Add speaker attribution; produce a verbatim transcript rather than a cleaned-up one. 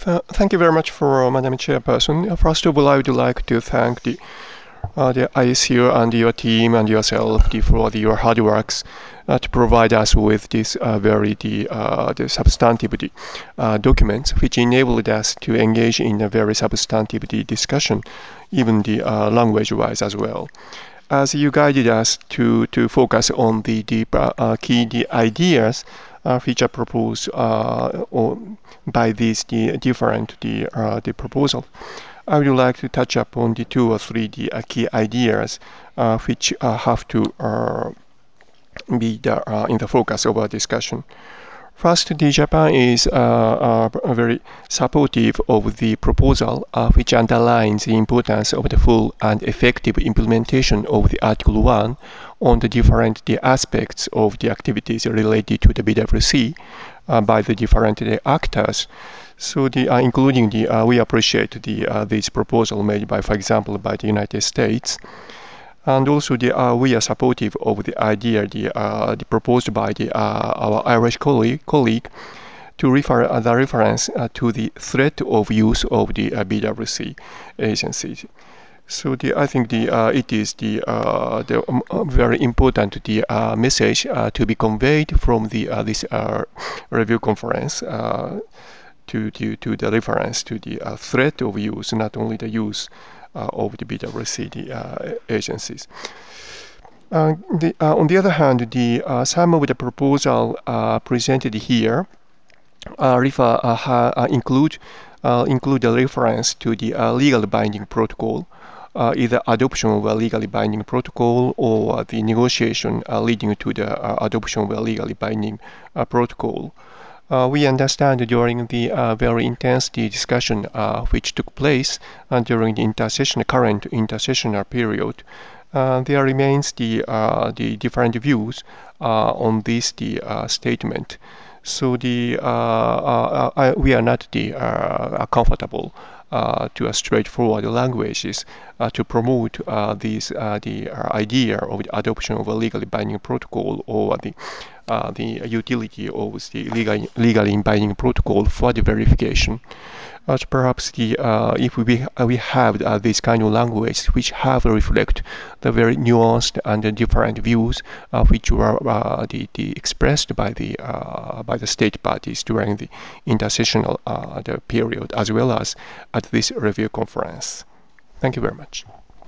Speaker 1: Th thank you very much for uh, Madam Chairperson. Uh, First of all, I would like to thank the uh, the I S U and your team and yourself the, for the, your hard works uh, to provide us with this uh, very the, uh, the substantive the, uh, documents, which enabled us to engage in a very substantive the discussion, even the uh, language-wise as well. As you guided us to, to focus on the, the uh, key the ideas uh, which are proposed uh, or by these the different the, uh, the proposal. I would like to touch upon the two or three the uh, key ideas uh, which uh, have to uh, be the, uh, in the focus of our discussion. First, the Japan is uh, uh, very supportive of the proposal, uh, which underlines the importance of the full and effective implementation of the Article one on the different the aspects of the activities related to the B W C uh, by the different the actors. So, the, uh, including the, uh, we appreciate the uh, this proposal made by, for example, by the United States. And also, the, uh, we are supportive of the idea the, uh, the proposed by the, uh, our Irish colleague, colleague to refer uh, the reference uh, to the threat of use of the uh, B W C agencies. So the, I think the, uh, it is the, uh, the um, uh, very important the, uh, message uh, to be conveyed from the, uh, this uh, review conference uh, to, to, to the reference to the uh, threat of use, not only the use uh, of the B W C the, uh, agencies. Uh, the, uh, on the other hand, the, uh, some of the proposal uh, presented here uh, refer, uh, ha, uh, include, uh, include a reference to the uh, legally binding protocol, uh, either adoption of a legally binding protocol or the negotiation uh, leading to the uh, adoption of a legally binding uh, protocol. Uh, we understand during the uh, very intense discussion uh, which took place uh, during the intersession, current intersessional period, uh, there remains the, uh, the different views uh, on this the, uh, statement. So the, uh, uh, I, we are not the, uh, comfortable uh, to a straightforward languages uh, to promote uh, this, uh, the idea of the adoption of a legally binding protocol or the Uh, the utility of the legal, legally binding protocol for the verification. Uh, so perhaps the, uh, if we, uh, we have uh, this kind of language which have reflect the very nuanced and different views uh, which were uh, the, the expressed by the, uh, by the state parties during the intersessional uh, the period as well as at this review conference. Thank you very much.